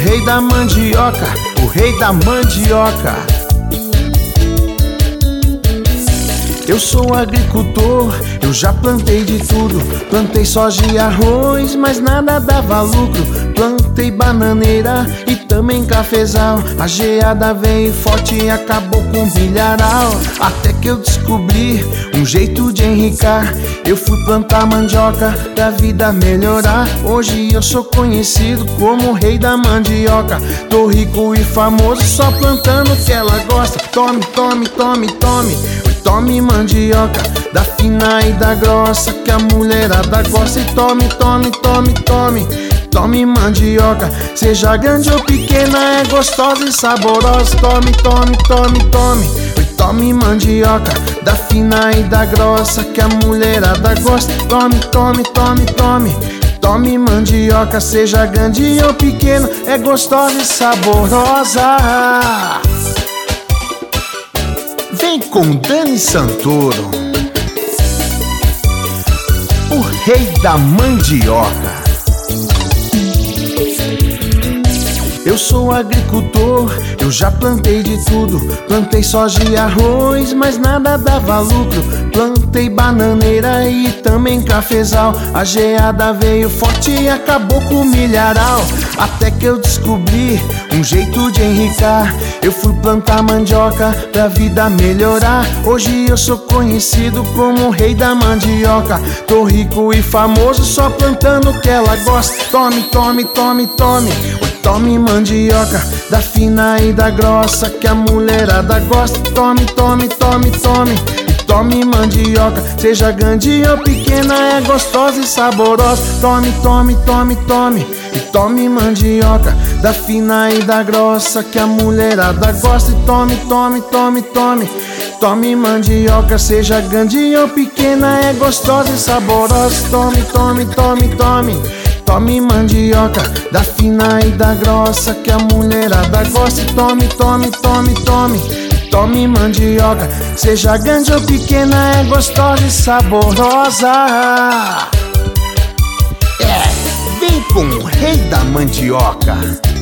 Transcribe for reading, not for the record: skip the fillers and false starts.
rei da mandioca, o rei da mandioca. Eu sou agricultor, eu já plantei de tudo. Plantei soja e arroz, mas nada dava lucro. Plantei bananeira e também cafezal. A geada veio forte e acabou com o milharal. Até que eu descobri um jeito de enricar. Eu fui plantar mandioca pra vida melhorar. Hoje eu sou conhecido como o rei da mandioca. Tô rico e famoso só plantando o que ela gosta. Tome, tome, tome, tome. Tome mandioca, da fina e da grossa, que a mulherada gosta. E tome, tome, tome, tome. Tome mandioca, seja grande ou pequena, é gostosa e saborosa. Tome, tome, tome, tome. Tome mandioca, da fina e da grossa, que a mulherada gosta. Tome, tome, tome, tome. Tome mandioca, seja grande ou pequena, é gostosa e saborosa. Vem com Dani Santoro, o rei da mandioca. Eu sou agricultor, eu já plantei de tudo. Plantei soja e arroz, mas nada dava lucro. Plantei bananeira e também cafezal. A geada veio forte e acabou com o milharal. Até que eu descobri um jeito de enricar. Eu fui plantar mandioca pra vida melhorar. Hoje eu sou conhecido como o rei da mandioca. Tô rico e famoso só plantando o que ela gosta. Tome, tome, tome, tome. Tome mandioca, da fina e da grossa, que a mulherada gosta. Tome, tome, tome, tome. Tome mandioca, seja grande ou pequena, é gostosa e saborosa. Tome, tome, tome, tome. Tome mandioca, da fina e da grossa, que a mulherada gosta. E tome, tome, tome, tome. Tome mandioca, seja grande ou pequena, é gostosa e saborosa. Tome, tome, tome, tome. Tome mandioca, da fina e da grossa, que a mulherada gosta. E tome, tome, tome, tome. Tome mandioca, seja grande ou pequena, é gostosa e saborosa. Vem com o rei da mandioca.